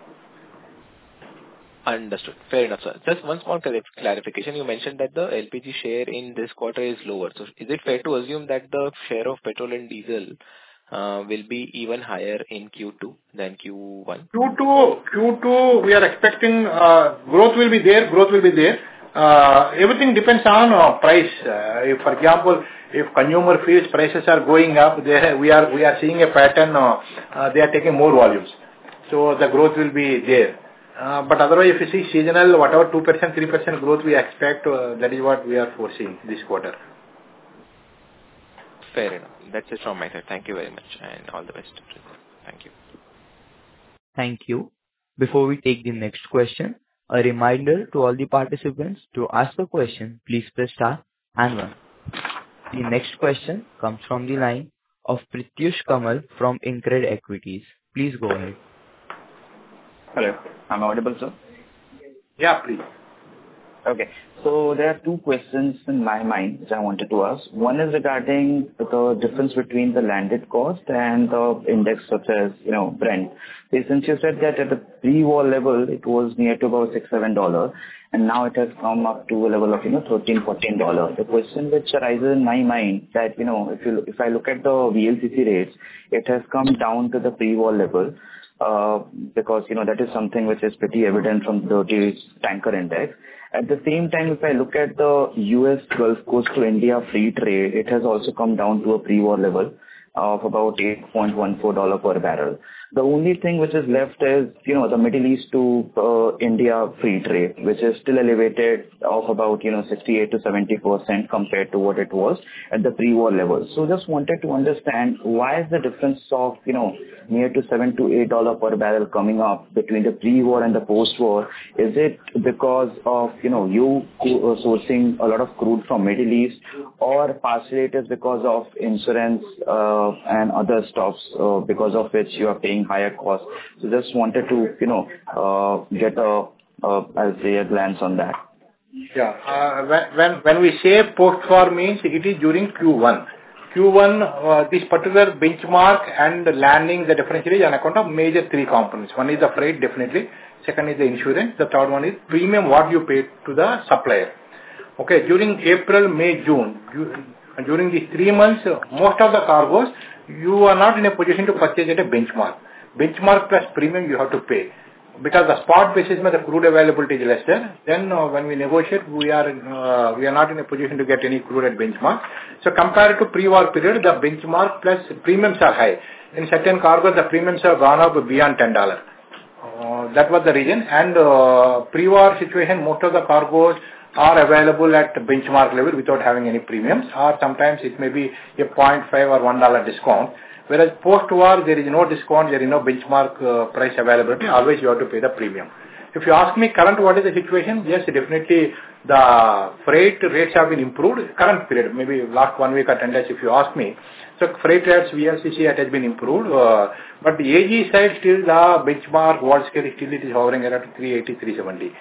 S8: Understood. Fair enough, sir. Just one small clarification. You mentioned that the L P G share in this quarter is lower. So is it fair to assume that the share of petrol and diesel uh, will be even higher in Q two than Q one?
S4: Q two, Q two, we are expecting uh, growth will be there, growth will be there. Uh, everything depends on uh, price. Uh, if, for example, if consumer feels prices are going up, they, we are we are seeing a pattern. Uh, uh, they are taking more volumes, so the growth will be there. Uh, but otherwise, if you see seasonal, whatever two percent, three percent growth we expect, uh, that is what we are foreseeing this quarter.
S8: Fair enough. That's it from my side. Thank you very much, and all the best. Thank you.
S1: Thank you. Before we take the next question, a reminder to all the participants to ask a question, please press star and one. The next question comes from the line of Pratyush Kamal from InCred Equities. Please go ahead.
S12: Hello, I'm audible, sir?
S4: Yeah, please.
S12: Okay, so there are two questions in my mind which I wanted to ask. One is regarding the difference between the landed cost and the index such as, you know, Brent. Since you said that at the pre-war level, it was near to about six, seven dollars, and now it has come up to a level of, you know, thirteen, fourteen dollars. The question which arises in my mind that, you know, if you, if I look at the V L C C rates, it has come down to the pre-war level. Uh, because, you know, that is something which is pretty evident from the dirty tanker index. At the same time, if I look at the U S Gulf Coast to India free trade, it has also come down to a pre-war level of about eight point one four dollars per barrel. The only thing which is left is, you know, the Middle East to uh, India free trade, which is still elevated of about, you know, sixty-eight to seventy percent compared to what it was at the pre-war level. So just wanted to understand why is the difference of, you know, near to seven to eight dollars per barrel coming up between the pre-war and the post-war? Is it because of, you know, you sourcing a lot of crude from Middle East, or partially it is because of insurance uh, and other stops uh, because of which you are paying higher costs? So just wanted to, you know, uh, get a, uh, I'll say a glance on that.
S4: Yeah, uh, when, when, when we say post-war means it is during Q one. Q one, uh, this particular benchmark and landing, the differential is on account of major three components. One is the freight, definitely. Second is the insurance. The third one is premium, what you pay to the supplier. Okay, during April, May, June, you, during these three months, uh, most of the cargoes, you are not in a position to purchase at a benchmark. Benchmark plus premium you have to pay. Because the spot basis में the crude availability is lesser, then uh, when we negotiate, we are uh, we are not in a position to get any crude at benchmark. So compared to pre-war period, the benchmark plus premiums are high. In certain cargoes, the premiums have gone up beyond ten dollars. Uh, that was the reason. And uh, pre-war situation, most of the cargoes are available at benchmark level without having any premiums, or sometimes it may be a zero point five or one dollar discount. Whereas post-war, there is no discount, there is no benchmark uh, price availability, always you have to pay the premium. If you ask me current what is the situation, yes, definitely the freight rates have been improved, current period, maybe last one week or ten days if you ask me. So freight rates, V L C C has been improved, uh, but the A G side still the benchmark world scale still it is hovering around three eighty, three seventy.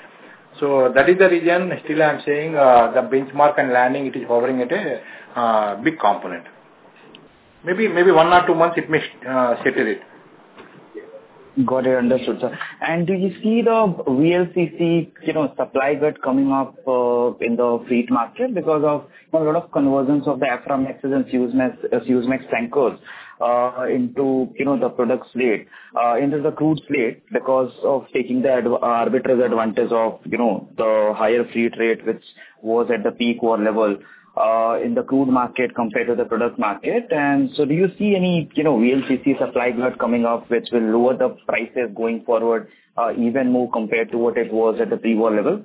S4: So that is the reason still I am saying uh, the benchmark and landing it is hovering at a uh, big component. Maybe maybe one or two months it may uh, settle it.
S12: Got it, understood, sir. And do you see the V L C C, you know, supply glut coming up uh, in the fleet market because of, you know, a lot of conversions of the Aframaxes and Suezmax, uh, Suezmax tankers uh, into, you know, the product slate, uh, into the crude slate because of taking the adv- arbitrage advantage of, you know, the higher fleet rate which was at the peak war level uh, in the crude market compared to the product market. And so do you see any, you know, V L C C supply glut coming up which will lower the prices going forward uh, even more compared to what it was at the pre-war level?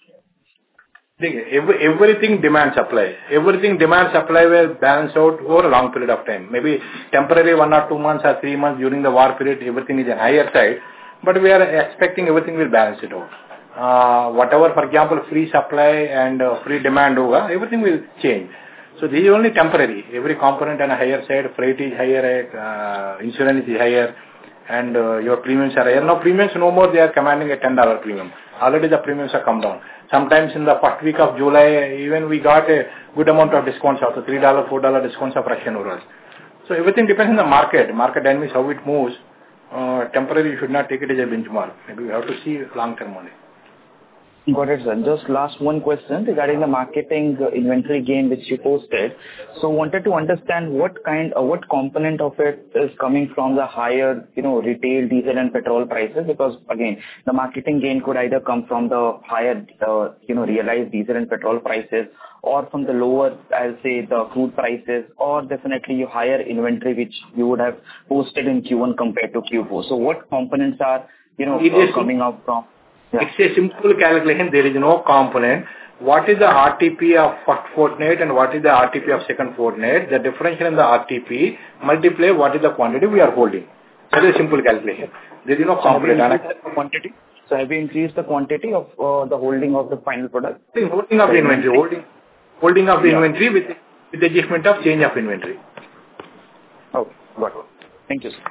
S4: Every, everything demand supply. Everything demand supply will balance out over a long period of time. Maybe temporarily one or two months or three months during the war period, everything is on higher side. But we are expecting everything will balance it out. Uh, whatever, for example, free supply and uh, free demand over, everything will change. So this is only temporary. Every component on a higher side, freight is higher, uh, insurance is higher, and uh, your premiums are higher. Now premiums no more, they are commanding a ten dollar premium. Already the premiums have come down. Sometimes in the first week of July, even we got a good amount of discounts also, three dollar, four dollar discounts of Russian Urals. So everything depends on the market, market dynamics, how it moves. Uh, temporary, you should not take it as a benchmark. Maybe you have to see long term only.
S12: Got it, sir. Just last one question regarding the marketing uh, inventory gain which you posted. So wanted to understand what kind, uh, what component of it is coming from the higher, you know, retail diesel and petrol prices, because again, the marketing gain could either come from the higher, uh, you know, realized diesel and petrol prices, or from the lower, I'll say, the crude prices, or definitely your higher inventory which you would have posted in Q one compared to Q four. So what components are, you know, uh, coming out from? Yeah.
S4: It's a simple calculation. There is no component. What is the R T P of first fortnight and what is the R T P of second fortnight? The differential in the R T P multiply what is the quantity we are holding. That is a simple calculation. There is no component.
S12: So have you increased the quantity? So have you increased the quantity of uh, the holding of the final product?
S4: Holding of the inventory. Holding, holding of the yeah. inventory with, with the adjustment of change of inventory.
S12: Okay, got it. Thank you, sir.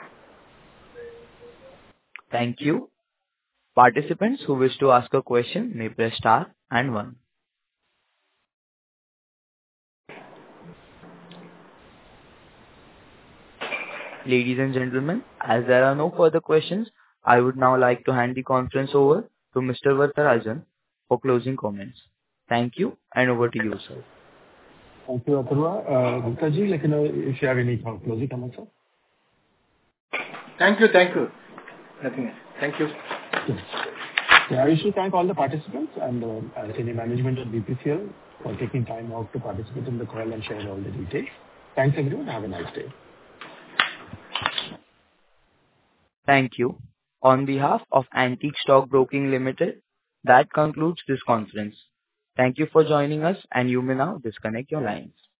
S1: Thank you. Participants who wish to ask a question may press star and one. Ladies and gentlemen, as there are no further questions, I would now like to hand the conference over to Mister Varatharajan for closing comments. Thank you, and over to you, sir.
S2: Thank you, Atharva. Uh, Gupta ji, like, you know, if you have any closing comments, sir?
S4: Thank you, thank you. Nothing else. Thank you.
S2: Yeah, I wish to thank all the participants and uh, senior management at B P C L for taking time out to participate in the call and share all the details. Thanks everyone. Have a nice day.
S1: Thank you. On behalf of Antique Stock Broking Limited, that concludes this conference. Thank you for joining us, and you may now disconnect your lines.